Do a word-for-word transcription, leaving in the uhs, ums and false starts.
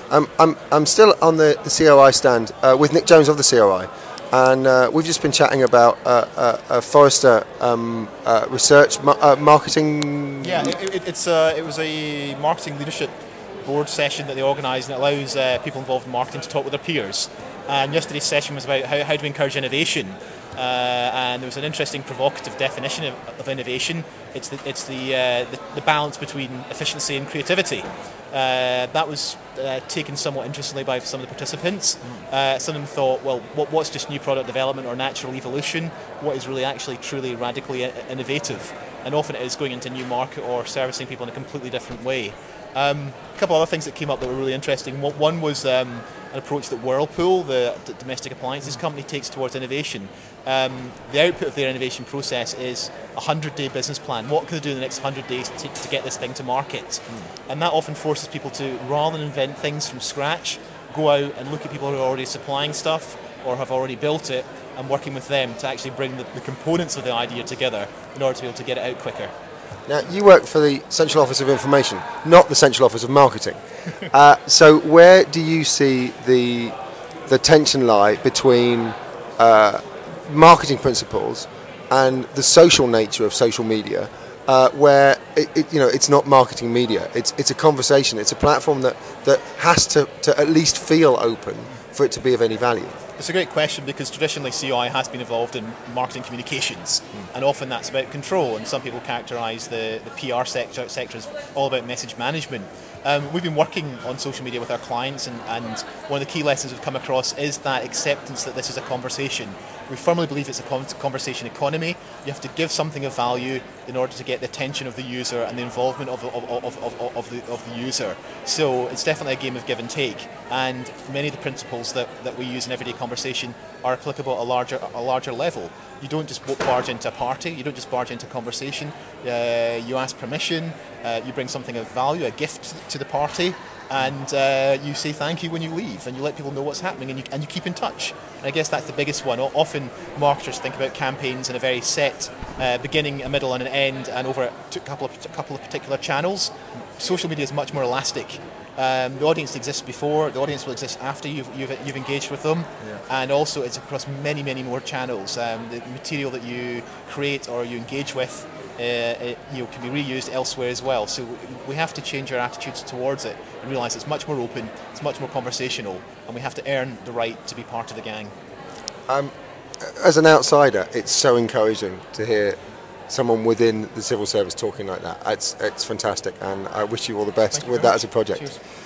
Um, I'm I'm still on the, the C O I stand uh, with Nick Jones of the C O I, and uh, we've just been chatting about uh, uh, uh, Forrester um, uh, research ma- uh, marketing. Yeah, it, it, it's uh, it was a marketing leadership board session that they organised, and it allows uh, people involved in marketing to talk with their peers. And yesterday's session was about how, how do we encourage innovation. Uh, and there was an interesting provocative definition of, of innovation. It's the, it's the, uh, the, the balance between efficiency and creativity. Uh, that was uh, taken somewhat interestingly by some of the participants. Uh, some of them thought, well, what, what's just new product development or natural evolution? What is really actually truly radically innovative? And often it is going into a new market or servicing people in a completely different way. Um, a couple of other things that came up that were really interesting. One was um, an approach that Whirlpool, the d- domestic appliances company, takes towards innovation. Um, the output of their innovation process is a hundred-day business plan. What can they do in the next hundred days to, to get this thing to market? Mm. And that often forces people to, rather than invent things from scratch, go out and look at people who are already supplying stuff or have already built it and working with them to actually bring the, the components of the idea together in order to be able to get it out quicker. Now, you work for the Central Office of Information, not the Central Office of Marketing. uh, so where do you see the the tension lie between uh, marketing principles and the social nature of social media, uh, where it, it, you know it's not marketing media, it's it's a conversation, it's a platform that, that has to, to at least feel open for it to be of any value? It's a great question because traditionally C O I has been involved in marketing communications, mm. and often that's about control, and some people characterise the, the P R sector, sector as all about message management. Um, we've been working on social media with our clients, and, and one of the key lessons we've come across is that acceptance that this is a conversation. We firmly believe it's a conversation economy. You have to give something of value in order to get the attention of the user and the involvement of, of, of, of, of, the, of the user. So it's definitely a game of give and take, and many of the principles that, that we use in everyday conversation are applicable at a larger, a larger level. You don't just barge into a party, you don't just barge into a conversation, uh, you ask permission, uh, you bring something of value, a gift to the party, and uh, you say thank you when you leave, and you let people know what's happening, and you, and you keep in touch. And I guess that's the biggest one. Often marketers think about campaigns in a very set uh, beginning, a middle and an end, and over a couple of, a couple of particular channels. Social media is much more elastic. Um, the audience exists before, the audience will exist after you've, you've, you've engaged with them, yeah. And also it's across many, many more channels. Um, the material that you create or you engage with uh, it, you know, can be reused elsewhere as well. So we have to change our attitudes towards it and realise it's much more open, it's much more conversational, and we have to earn the right to be part of the gang. Um, as an outsider, it's so encouraging to hear someone within the civil service talking like that. It's, it's fantastic, and I wish you all the best with that as a project. Cheers.